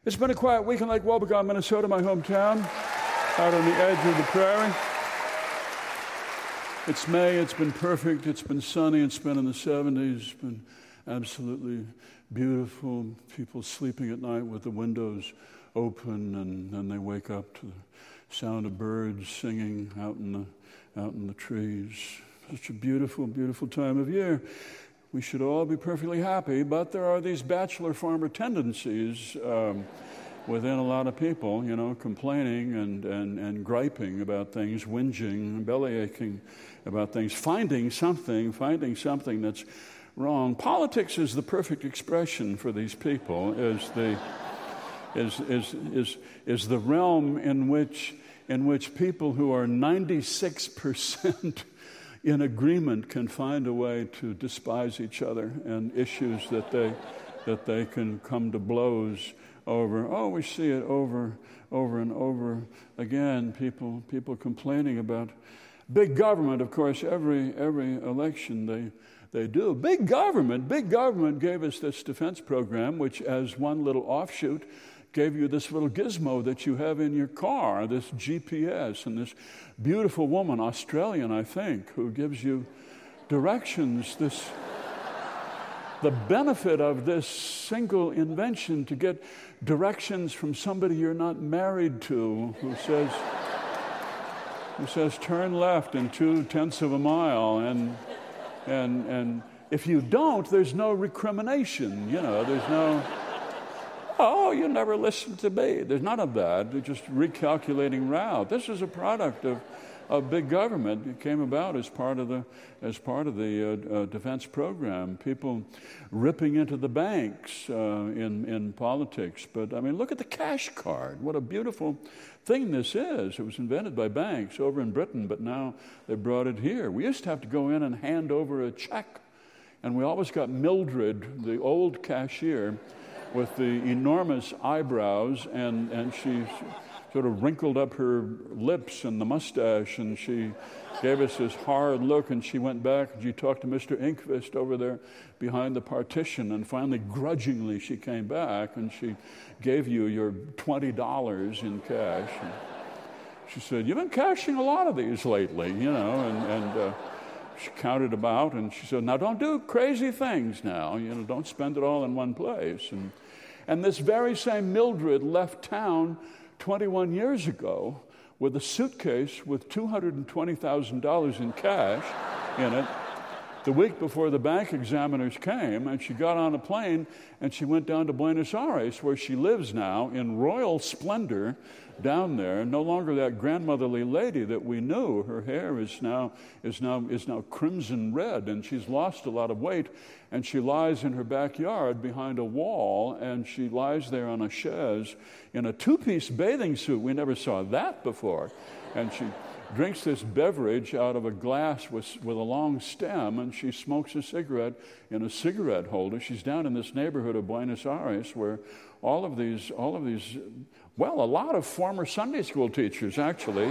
It's been a quiet week in Lake Wobegon, Minnesota, my hometown, out on the edge of the prairie. It's May, it's been perfect, it's been sunny, it's been in the 70s, it's been absolutely beautiful. People sleeping at night with the windows open, and then they wake up to the sound of birds singing out in the trees. Such a beautiful, beautiful time of year. We should all be perfectly happy, but there are these bachelor farmer tendencies within a lot of people, complaining and griping about things, whinging, bellyaching about things, finding something that's wrong. Politics is the perfect expression for these people, is the realm in which people who are 96% in agreement can find a way to despise each other, and issues that they can come to blows over. Oh, we see it over and over again. People complaining about big government. Of course, every election they do. Big government gave us this defense program, which, as one little offshoot, gave you this little gizmo that you have in your car, this GPS, and this beautiful woman, Australian, I think, who gives you directions. The benefit of this single invention to get directions from somebody you're not married to, who says turn left in 0.2 of a mile, and if you don't, there's no recrimination. There's no, oh, you never listened to me. There's none of that. They're just recalculating route. This is a product of big government. It came about as part of the defense program. People ripping into the banks in politics. But I mean, look at the cash card. What a beautiful thing this is. It was invented by banks over in Britain, but now they brought it here. We used to have to go in and hand over a check, and we always got Mildred, the old cashier, with the enormous eyebrows, and she sort of wrinkled up her lips and the mustache, and she gave us this hard look, and she went back and she talked to Mr. Inkvist over there behind the partition, and finally, grudgingly, she came back and she gave you your $20 in cash. And she said, "You've been cashing a lot of these lately, and she counted them out, and she said, "Now don't do crazy things now, don't spend it all in one place." And this very same Mildred left town 21 years ago with a suitcase with $220,000 in cash in it the week before the bank examiners came, and she got on a plane and she went down to Buenos Aires, where she lives now in royal splendor down there. No longer that grandmotherly lady that we knew. Her hair is now crimson red, and she's lost a lot of weight, and she lies in her backyard behind a wall, and she lies there on a chaise in a two-piece bathing suit. We never saw that before. And she drinks this beverage out of a glass with a long stem, and she smokes a cigarette in a cigarette holder. She's down in this neighborhood of Buenos Aires where all of these, well, a lot of former Sunday school teachers, actually,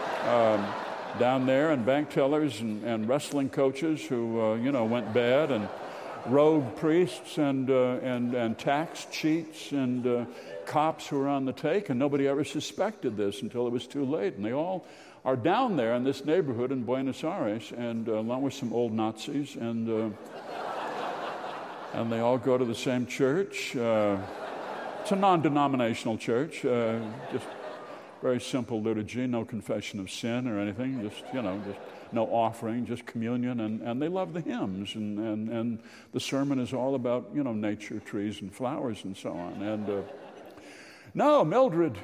down there, and bank tellers and wrestling coaches who, went bad, and rogue priests and tax cheats and cops who were on the take, and nobody ever suspected this until it was too late. And they all are down there in this neighborhood in Buenos Aires, and along with some old Nazis, and they all go to the same church. It's a non-denominational church, just very simple liturgy, no confession of sin or anything, just no offering, just communion, and they love the hymns, and the sermon is all about, nature, trees, and flowers, and so on. And no, Mildred,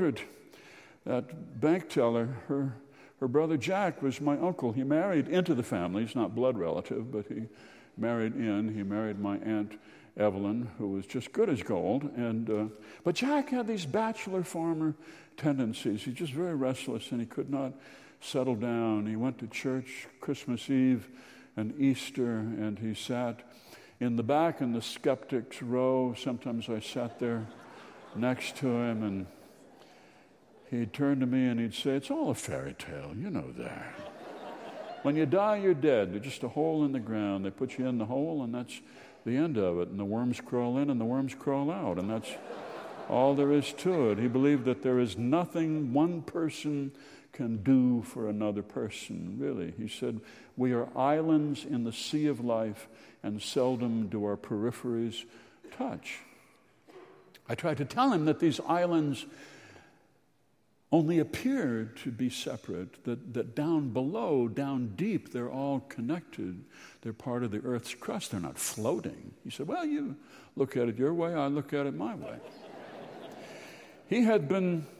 that bank teller, her brother Jack was my uncle. He married into the family. He's not blood relative, but he married in. He married my Aunt Evelyn, who was just good as gold. But Jack had these bachelor farmer tendencies. He's just very restless, and he could not settle down. He went to church Christmas Eve and Easter, and he sat in the back in the skeptics' row. Sometimes I sat there next to him, and he'd turn to me and he'd say, "It's all a fairy tale, you know that. When you die, you're dead. There's just a hole in the ground. They put you in the hole, and that's the end of it. And the worms crawl in and the worms crawl out, and All there is to it. He believed that there is nothing one person can do for another person, really. He said, we are islands in the sea of life, and seldom do our peripheries touch. I tried to tell him that these islands only appear to be separate, that down below, down deep, they're all connected. They're part of the earth's crust. They're not floating. He said, well, you look at it your way, I look at it my way. He had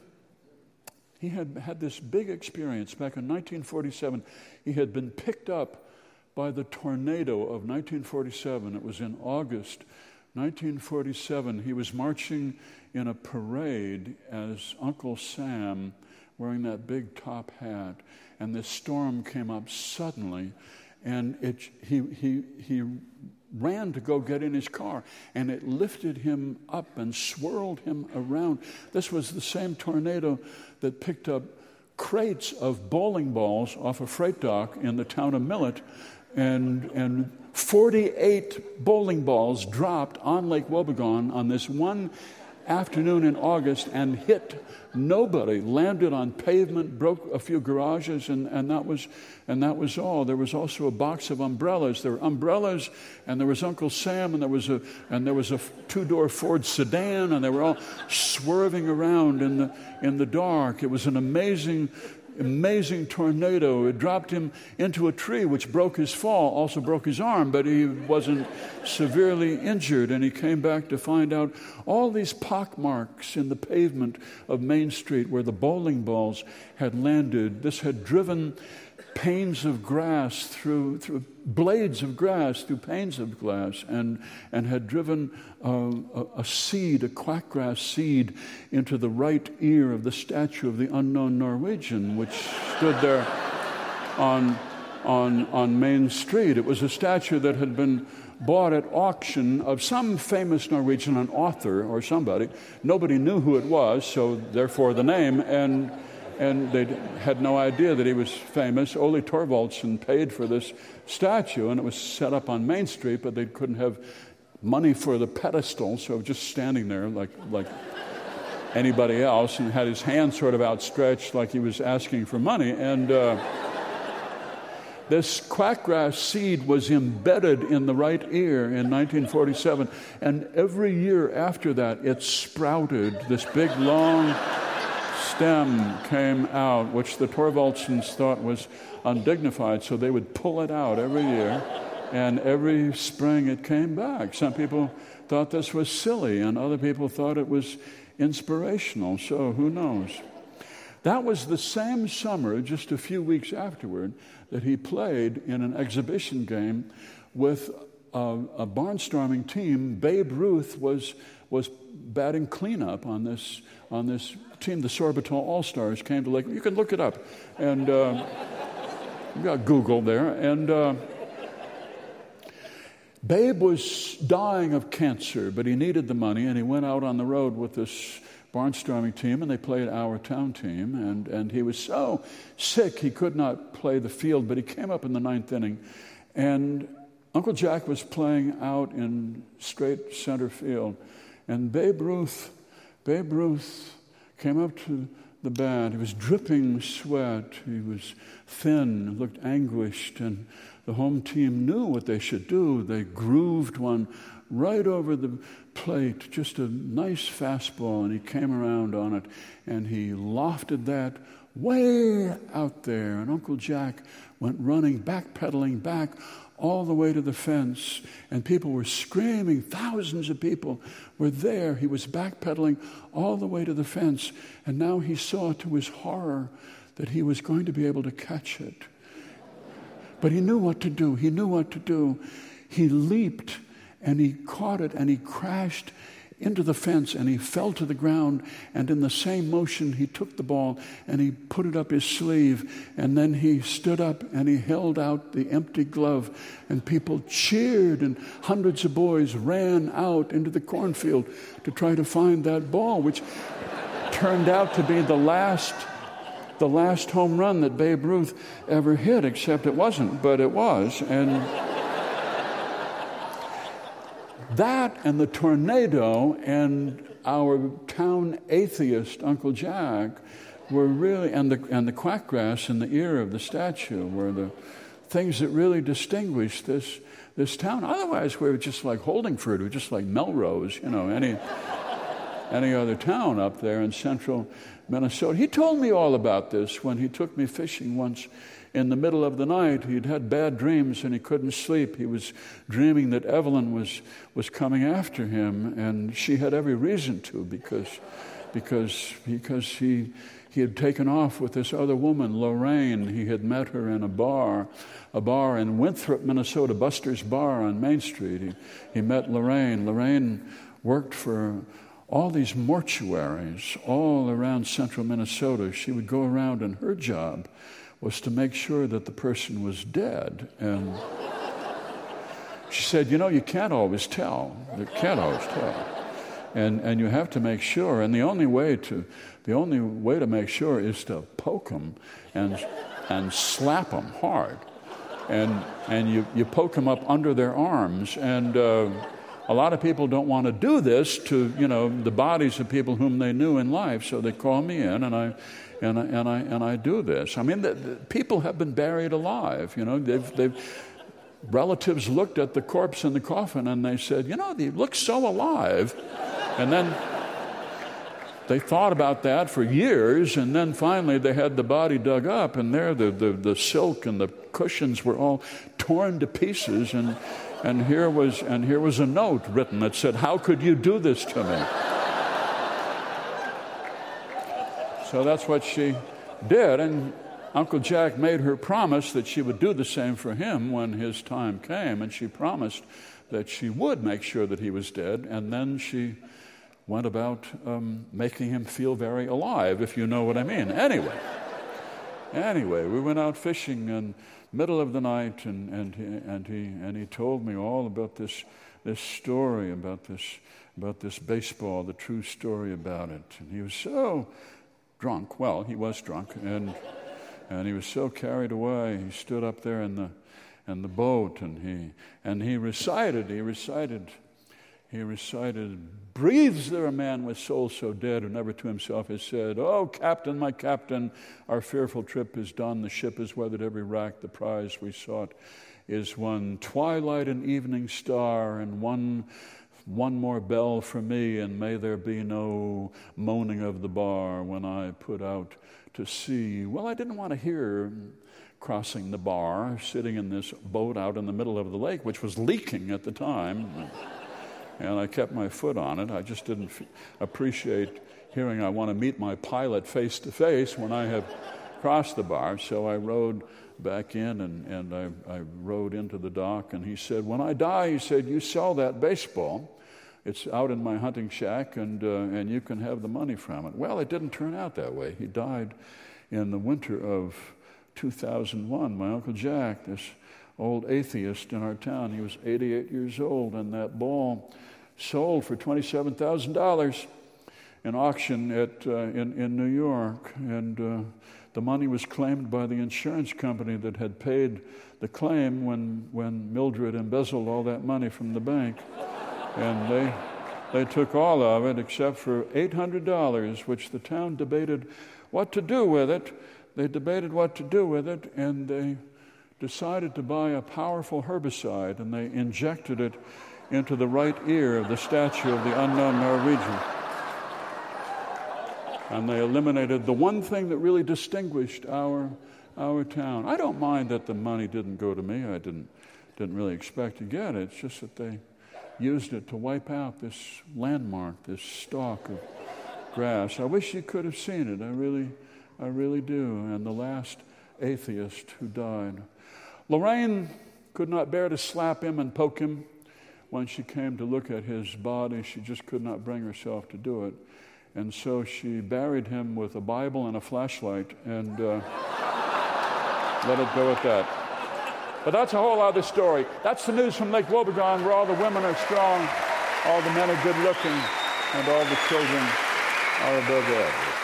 had this big experience back in 1947. He had been picked up by the tornado of 1947. It was in August 1947. He was marching in a parade as Uncle Sam, wearing that big top hat, and this storm came up suddenly, and he ran to go get in his car, and it lifted him up and swirled him around. This was the same tornado that picked up crates of bowling balls off a freight dock in the town of Millet, and 48 bowling balls dropped on Lake Wobegon on this one afternoon in August and hit nobody, landed on pavement, broke a few garages, and that was all. There was also a box of umbrellas. There were umbrellas, and there was Uncle Sam, and there was a two-door Ford sedan, and they were all swerving around in the dark. It was an amazing tornado. It dropped him into a tree, which broke his fall, also broke his arm, but he wasn't severely injured. And he came back to find out all these pockmarks in the pavement of Main Street where the bowling balls had landed. This had driven panes of grass through blades of grass through panes of glass, and had driven a seed, a quackgrass seed, into the right ear of the statue of the unknown Norwegian, which stood there on Main Street. It was a statue that had been bought at auction of some famous Norwegian, an author or somebody. Nobody knew who it was, so therefore the name, and they had no idea that he was famous. Ole Thorvaldsen paid for this statue, and it was set up on Main Street, but they couldn't have money for the pedestal, so just standing there like anybody else, and had his hand sort of outstretched like he was asking for money. And this quackgrass seed was embedded in the right ear in 1947, and every year after that, it sprouted. This big, long stem came out, which the Thorvaldsens thought was undignified, so they would pull it out every year, and every spring it came back. Some people thought this was silly, and other people thought it was inspirational, so who knows. That was the same summer, just a few weeks afterward, that he played in an exhibition game with a barnstorming team. Babe Ruth was batting cleanup on this team. The Sorbitol All-Stars came to Lake. You can look it up, and you got Google there. And Babe was dying of cancer, but he needed the money, and he went out on the road with this barnstorming team, and they played our town team, and he was so sick he could not play the field, but he came up in the ninth inning, and Uncle Jack was playing out in straight center field, and Babe Ruth came up to the bat. He was dripping sweat. He was thin, looked anguished, and the home team knew what they should do. They grooved one right over the plate, just a nice fastball, and he came around on it, and he lofted that way out there, and Uncle Jack went running, backpedaling back all the way to the fence, and people were screaming. Thousands of people were there. He was backpedaling all the way to the fence, and now he saw to his horror that he was going to be able to catch it. But he knew what to do. He leaped, and he caught it, and he crashed into the fence, and he fell to the ground, and in the same motion he took the ball and he put it up his sleeve, and then he stood up and he held out the empty glove, and people cheered, and hundreds of boys ran out into the cornfield to try to find that ball, which turned out to be the last home run that Babe Ruth ever hit, except it wasn't, but it was. And that and the tornado and our town atheist, Uncle Jack, were really, and the quackgrass in the ear of the statue were the things that really distinguished this town. Otherwise, we were just like Holdingford, we were just like Melrose, any other town up there in central Minnesota. He told me all about this when he took me fishing once in the middle of the night. He'd had bad dreams and he couldn't sleep. He was dreaming that Evelyn was coming after him, and she had every reason to because he had taken off with this other woman, Lorraine. He had met her in a bar in Winthrop, Minnesota, Buster's Bar on Main Street. He met Lorraine. Lorraine worked for all these mortuaries all around central Minnesota. She would go around, and her job was to make sure that the person was dead. And she said, you can't always tell. You can't always tell. And you have to make sure. And the only way to make sure is to poke them and slap them hard. And you poke them up under their arms. And a lot of people don't want to do this to the bodies of people whom they knew in life. So they call me in, and I do this. I mean, the people have been buried alive. They've relatives looked at the corpse in the coffin and they said, they look so alive. And then they thought about that for years, and then finally they had the body dug up, and there the silk and the cushions were all torn to pieces, and here was a note written that said, "How could you do this to me?" So that's what she did, and Uncle Jack made her promise that she would do the same for him when his time came, and she promised that she would make sure that he was dead, and then she went about making him feel very alive, if you know what I mean. Anyway, we went out fishing in middle of the night, and he told me all about this story about this baseball, the true story about it. And he was so drunk. Well, he was drunk, and he was so carried away. He stood up there in the boat, and he recited. Breathes there a man with soul so dead who never to himself has said, "Oh, Captain, my Captain, our fearful trip is done. The ship has weathered every rack. The prize we sought is won. Twilight and evening star, and one more bell for me, and may there be no moaning of the bar when I put out to sea." Well, I didn't want to hear crossing the bar, sitting in this boat out in the middle of the lake, which was leaking at the time. And I kept my foot on it. I just didn't appreciate hearing I want to meet my pilot face to face when I have crossed the bar. So I rowed back in, and I rowed into the dock. And he said, "When I die," he said, "you sell that baseball. It's out in my hunting shack, and you can have the money from it." Well, it didn't turn out that way. He died in the winter of 2001. My Uncle Jack, this old atheist in our town, he was 88 years old, and that ball sold for $27,000 in auction in New York, and the money was claimed by the insurance company that had paid the claim when Mildred embezzled all that money from the bank, and they took all of it except for $800, which the town debated what to do with it. They debated what to do with it, and they decided to buy a powerful herbicide, and they injected it into the right ear of the statue of the unknown Norwegian. And they eliminated the one thing that really distinguished our town. I don't mind that the money didn't go to me. I didn't really expect to get it. It's just that they used it to wipe out this landmark, this stalk of grass. I wish you could have seen it. I really do. And the last atheist who died. Lorraine could not bear to slap him and poke him. When she came to look at his body, she just could not bring herself to do it. And so she buried him with a Bible and a flashlight and let it go at that. But that's a whole other story. That's the news from Lake Wobegon, where all the women are strong, all the men are good looking, and all the children are above average.